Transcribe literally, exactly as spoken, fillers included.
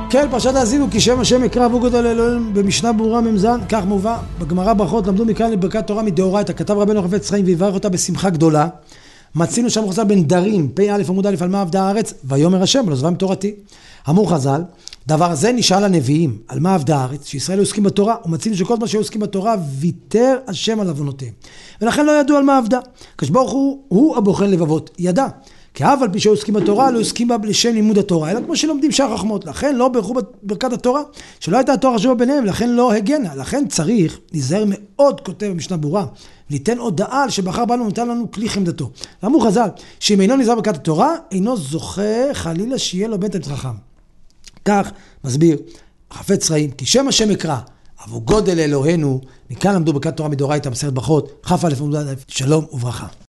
כן, פרשת האזינו, כי שם השם יקרא והוא גדול אלוהים במשנה ברורה ממזן, כך מובא. בגמרא ברכות למדו מכאן לברכת תורה מדאורייתא, כתב רבנו החפץ חיים ויברך אותה בשמחה גדולה. מצינו שם חז"ל בין דרים, פ' א' עמוד א', על מה עבדה הארץ, ויאמר השם, לא עזבם תורתי. אמרו חז"ל, דבר זה נשאל הנביאים, על מה עבדה הארץ, שישראל עוסקים בתורה, ומצינו שכל מה שעוסקים בתורה ויתר השם על עוונותיהם. ולכן לא ידעו על מה עבדה. הקדוש ברוך הוא, הוא הבוחן לבבות, ידע. כי אף על פי שעוסקים בתורה, לא עוסקים בה לשם לימוד התורה, אלא כמו שלומדים שאר חכמות. לכן לא ברכו ברכת התורה, שלא הייתה התורה חשובה ביניהם, לכן לא הגנה. לכן צריך להיזהר מאוד, כותב במשנה ברורה, ליתן הודעה על שבחר בנו ונתן לנו כלי חמדתו. אמרו חז"ל, שאם אינו נזהר ברכת התורה, אינו זוכה חלילה שיהיה לו בן תלמיד חכם. כך מסביר החפץ חיים, כי שם השם יקרא, אבו גודל אלוהינו, מכאן למדו ברכת תורה מדאורייתא, מסכת ברכות, כ"א עמוד א', שלום וברכה.